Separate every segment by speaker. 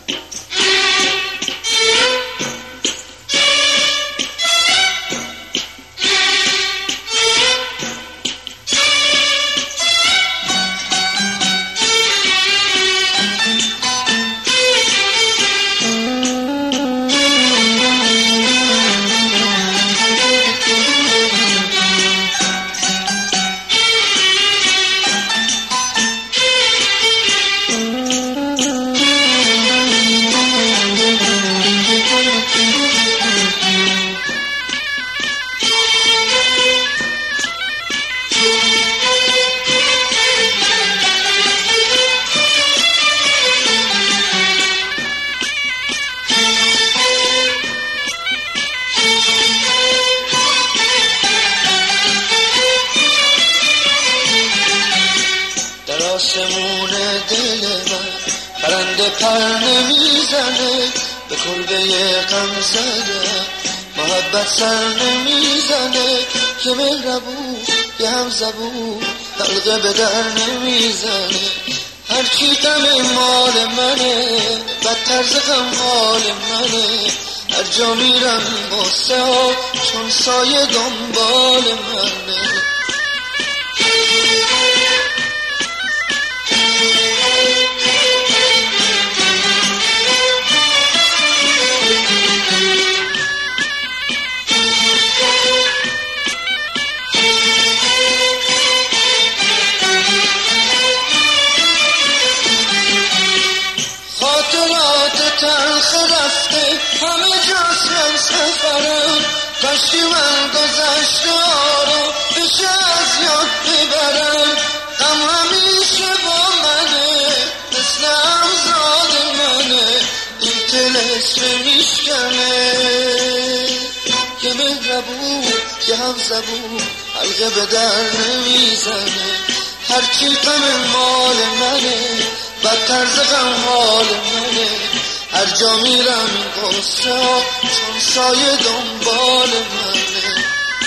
Speaker 1: آسمون دل من پرنده پر نمیزنه، به کلبه غم زده محبت سر نمیزنه، که مهربون یه هم زبون حلقه به در نمیزنه. هرچی غم مال منه بدتر ز غم حال منه، هر جا میرم غصه ها چون سایه دنبال منه. خاطرات تلخ رفته همه جاست من سفرم، کاشکی من گذشته ها رو بشه از یاد ببرم. غم همیشه با منه مثل همزاد منه، این طلسم میشکنه که مهربون که هم زبون حلقه به در نمیزنه. هرچی غم مال منه بدتر ز غم حال منه، هر جا میرم این قصه ها چون سایه دنبال منه.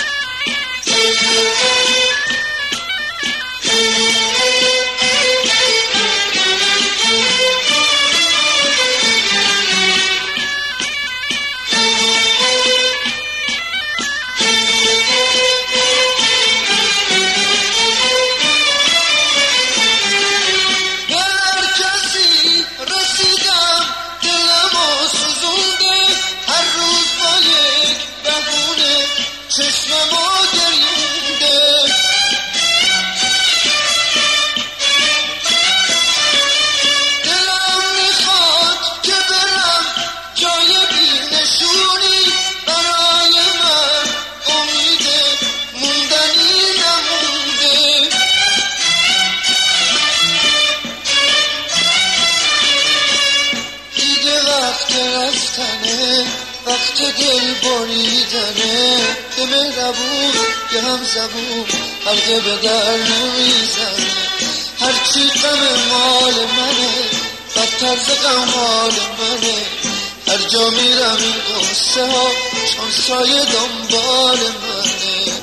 Speaker 1: وقت دل بریدنه که مهربون که هم زبون حلقه به در نمیزنه. هرچی غم مال منه بدتر ز غم حال منه، هر جا میرم این قصه ها چون سایه دنبال منه.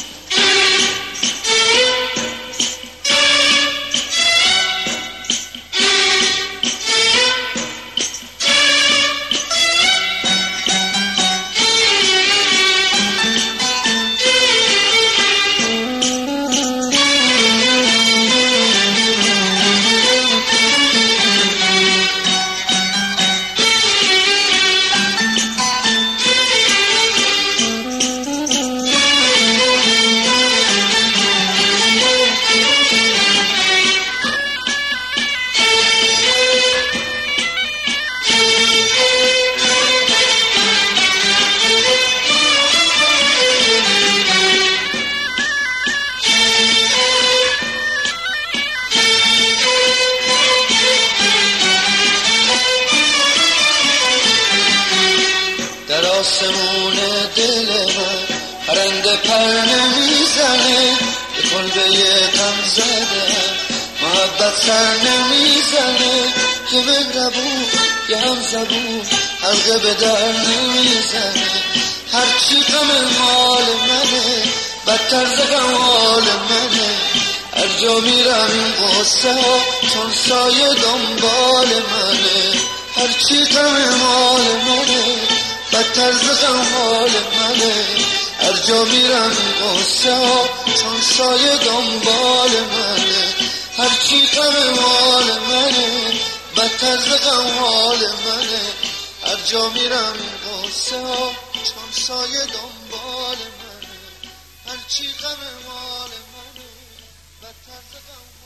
Speaker 1: آسمون دل من پرنده پر نمیزنه، به کلبه غم زده محبت سر نمیزنه، که مهربون یه هم زبون حلقه به در نمیزنه. هرچی غم مال منه بدتر ز غم حال منه، هر جا میرم این قصه ها چون سایه دنبال منه. هر هرچی غم مال منه بدتر ز غم حال منه هر جا میرم قصه ها چون سایه دنبال منه هرچی غم مال منه بدتر ز غم حال منه هر جا میرم قصه ها چون سایه دنبال منه هرچی غم مال منه بدتر ز غم